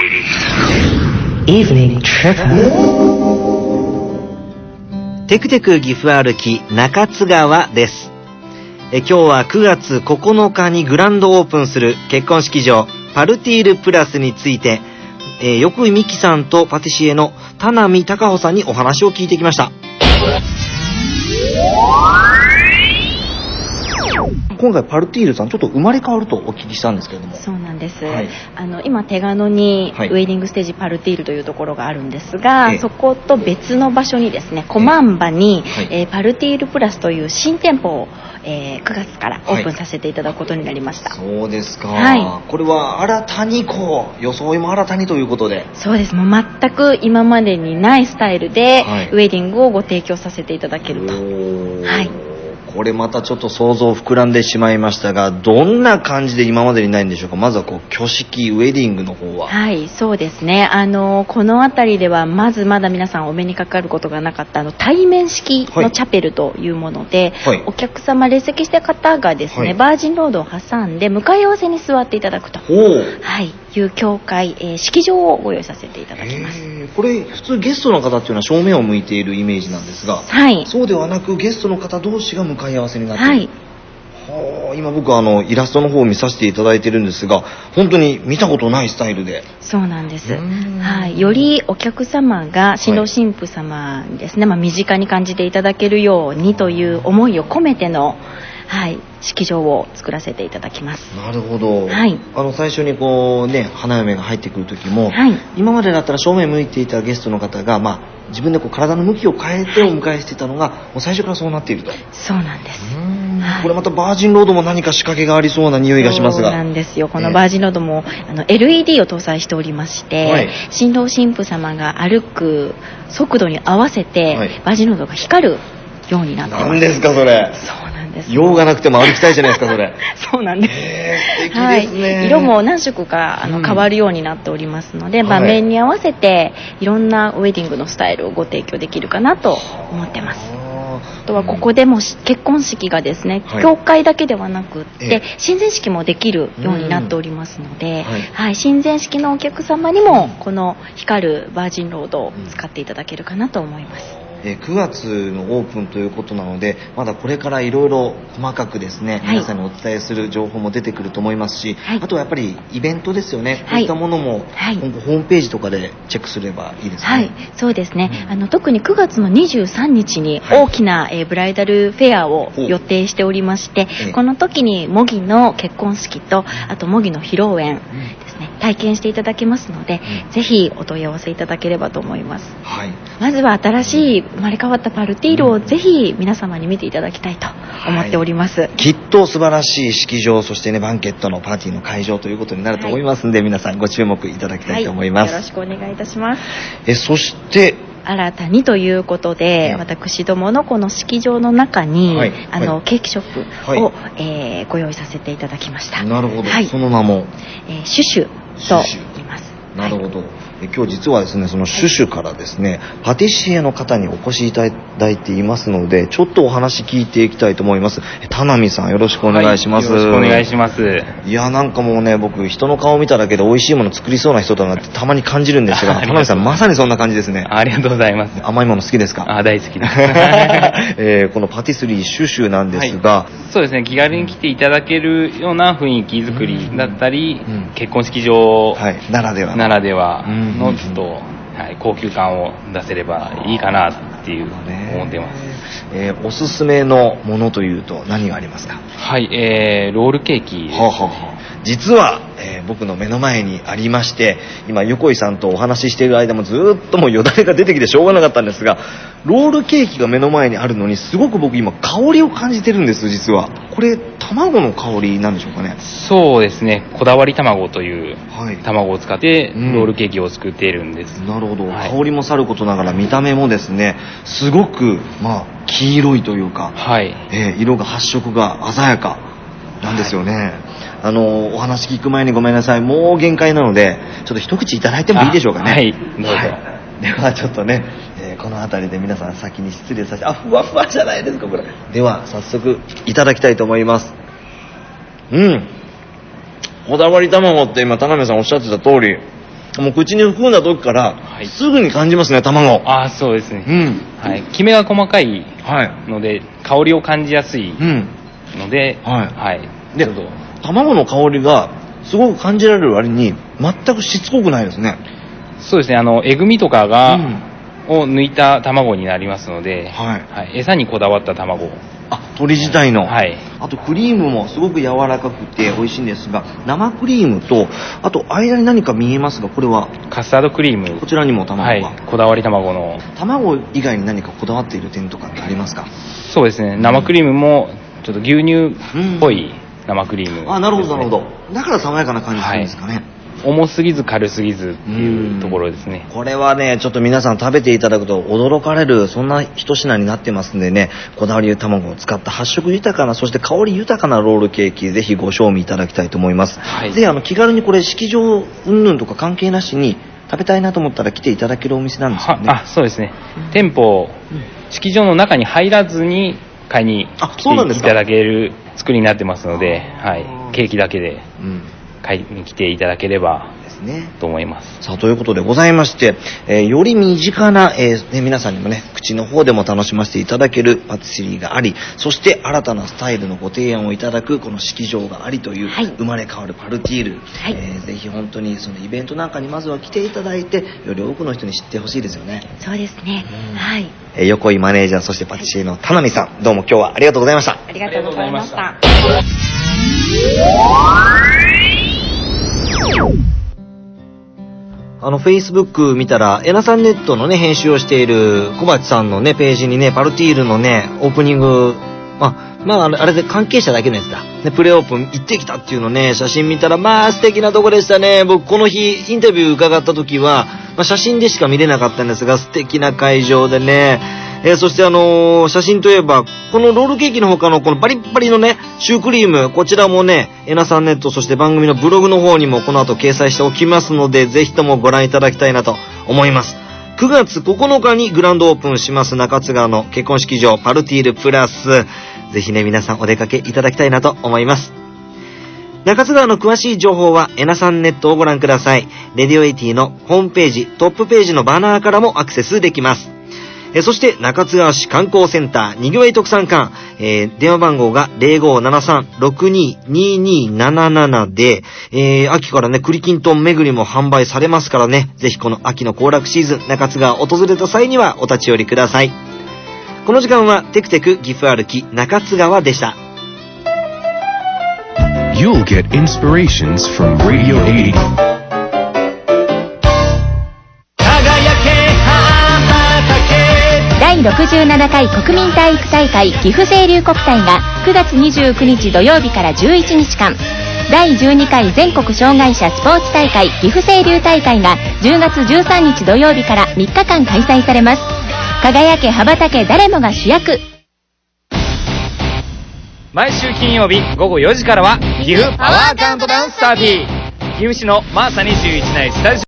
Evening Trip。テクテク岐阜歩き中津川です。今日は9月9日にグランドオープンする結婚式場パルティールプラスについて、横井美希さんとパティシエの田波貴穂さんにお話を聞いてきました。今回パルティールさんちょっと生まれ変わるとお聞きしたんですけれども。 そうなんです、 はい、 今手賀野にウェディングステージパルティールというところがあるんですが、そこと別の場所にですね、駒場に、パルティールプラスという新店舗を、9月からオープンさせていただくことになりました。 そうですか、 はい、 これは新たに装いも新たにということで。 そうです。もう全く今までにないスタイルで、ウェディングをご提供させていただけると。はい、 これまたちょっと想像膨らんでしまいましたが、どんな感じで今までにないんでしょうか。まずは挙式ウェディングの方は。 はい、そうですね。この辺りではまだ皆さんお目にかかることがなかった対面式のチャペルというもので、お客様列席した方がですね、バージンロードを挟んで向かい合わせに座っていただくと、いう教会、式場をご用意させていただきます。 これ普通ゲストの方っていうのは正面を向いているイメージなんですが、そうではなくゲストの方同士が向かい合わせになっている。今僕イラストの方を見させていただいてるんですが、本当に見たことないスタイルで。 そうなんです。よりお客様が新郎新婦様にですね、身近に感じていただけるようにという思いを込めての式場を作らせていただきます。 なるほど。最初に花嫁が入ってくる時も、今までだったら正面向いていたゲストの方が、自分で体の向きを変えてお迎えしていたのが、もう最初からそうなっていると。 そうなんです。 これまたバージンロードも何か仕掛けがありそうな匂いがしますが。 そうなんですよ。このバージンロードも、LED を搭載しておりまして、新郎新婦様が歩く速度に合わせて、バージンロードが光るようになってます。 何ですかそれ。 そうなんです。 用がなくても歩きたいじゃないですかそれ。 そうなんです。 素敵ですね。 色も何色か変わるようになっておりますので、場面に合わせていろんなウェディングのスタイルをご提供できるかなと思ってます。あとはここでも結婚式がですね、教会だけではなくって親善式もできるようになっておりますので、親善式のお客様にもこの光るバージンロードを使っていただけるかなと思います。 9月のオープンということなので、まだこれからいろいろ細かくですね、皆さんにお伝えする情報も出てくると思いますし、あとはやっぱりイベントですよね。こういったものも、今後ホームページとかでチェックすればいいですね。 そうですね。特に9月の23日に大きな、ブライダルフェアを予定しておりまして、この時に模擬の結婚式と、あと模擬の披露宴ですね、体験していただけますので、ぜひお問い合わせいただければと思います。まずは新しい生まれ変わったパルティールをぜひ皆様に見ていただきたいと思っております。 きっと素晴らしい式場、そしてね、バンケットのパーティーの会場ということになると思いますので、皆さんご注目いただきたいと思います。 よろしくお願いいたします。 そして新たにということで、私どものこの式場の中に、ケーキショップを、ご用意させていただきました。 なるほど。その名も、 シュシュと言います。 なるほど。今日実はですね、そのシュシュからですね、パティシエの方にお越しいただいていますので、ちょっとお話聞いていきたいと思います。田波さん、よろしくお願いします。 よろしくお願いします。 いや、なんかもうね、僕人の顔を見ただけで美味しいもの作りそうな人だなってたまに感じるんですが、田波さんまさにそんな感じですね。 ありがとうございます。 甘いもの好きですか？ 大好きです。 このパティスリーシュシュなんですが、 そうですね、気軽に来ていただけるような雰囲気作りだったり、結婚式場ならではのちょっと高級感を出せればいいかなっていう思っています。 おすすめのものというと何がありますか？ ロールケーキです。 実は、僕の目の前にありまして、今横井さんとお話ししている間もずっともうよだれが出てきてしょうがなかったんですが、ロールケーキが目の前にあるのにすごく僕今香りを感じてるんです。実はこれ卵の香りなんでしょうかね？ そうですね、こだわり卵という卵を使ってロールケーキを作っているんです。 なるほど。香りもさることながら見た目もですね、すごく黄色いというか、色が発色が鮮やかなんですよね。お話聞く前にごめんなさい、もう限界なのでちょっと一口いただいてもいいでしょうかね？ どうぞ。 ではちょっとね、この辺りで皆さん先に失礼させて、ふわふわじゃないですかこれ。では早速いただきたいと思います。こだわり卵って今田辺さんおっしゃってた通り、 もう口に含んだ時から、すぐに感じますね、卵。 そうですね。きめが細かいので、香りを感じやすいので、 で、卵の香りがすごく感じられる割に、全くしつこくないですね。 そうですね、えぐみとかを抜いた卵になりますので、餌にこだわった卵。 鶏自体の。あとクリームもすごく柔らかくて美味しいんですが、生クリームと、あと間に何か見えますが、これはカスタードクリーム。 こちらにも卵が。 こだわり卵の。 卵以外に何かこだわっている点とかってありますか？ そうですね、生クリームもちょっと牛乳っぽい生クリーム、 なるほどなるほど。だから爽やかな感じするんですかね。 重すぎず軽すぎずっていうところですね。 これはね、ちょっと皆さん食べていただくと驚かれる、そんな一品になってますんでね、こだわり卵を使った発色豊かな、そして香り豊かなロールケーキ、ぜひご賞味いただきたいと思います。ぜひ気軽にこれ式場云々とか関係なしに食べたいなと思ったら来ていただけるお店なんですよね。 そうですね。店舗、式場の中に入らずに買いに来ていただける作りになってますので、ケーキだけで買いに来ていただければですねと思います。 さあ、ということでございまして、より身近な、皆さんにもね、口の方でも楽しませていただけるパティスリーがあり、そして新たなスタイルのご提案をいただくこの式場がありという、生まれ変わるパルティール、ぜひ本当にそのイベントなんかにまずは来ていただいて、より多くの人に知ってほしいですよね。 そうですね。 横井マネージャー、そしてパティシエの田波さん、どうも今日はありがとうございました。 ありがとうございました。 Facebook 見たら、エナさんネットのね、編集をしている小鉢さんのね、ページにね、パルティールのね、オープニング、あれで関係者だけのやつだ。ね、プレオープン行ってきたっていうのね、写真見たら、素敵なとこでしたね。僕、この日、インタビュー伺った時は、写真でしか見れなかったんですが、素敵な会場でね、そして写真といえば、このロールケーキの他のこのバリッバリのね、シュークリーム、こちらもね、エナさんネット、そして番組のブログの方にもこの後掲載しておきますので、ぜひともご覧いただきたいなと思います。9月9日にグランドオープンします中津川の結婚式場パルティールプラス、ぜひね、皆さんお出かけいただきたいなと思います。中津川の詳しい情報はエナさんネットをご覧ください。レディオ80のホームページ、トップページのバナーからもアクセスできます。そして中津川市観光センターにぎわい特産館、電話番号が 0573-622277 で、秋からね、栗きんとん巡りも販売されますからね、ぜひこの秋の行楽シーズン、中津川訪れた際にはお立ち寄りください。この時間はテクテク岐阜歩き中津川でした。 You'll get inspirations from Radio 80. 第67回国民体育大会岐阜清流国体が9月29日土曜日から11日間、第12回全国障害者スポーツ大会岐阜清流大会が10月13日土曜日から3日間開催されます。輝け羽ばたけ誰もが主役。 毎週金曜日午後4時からは岐阜パワーカウントダウンスターティー、岐阜市のマーサ21内スタジオ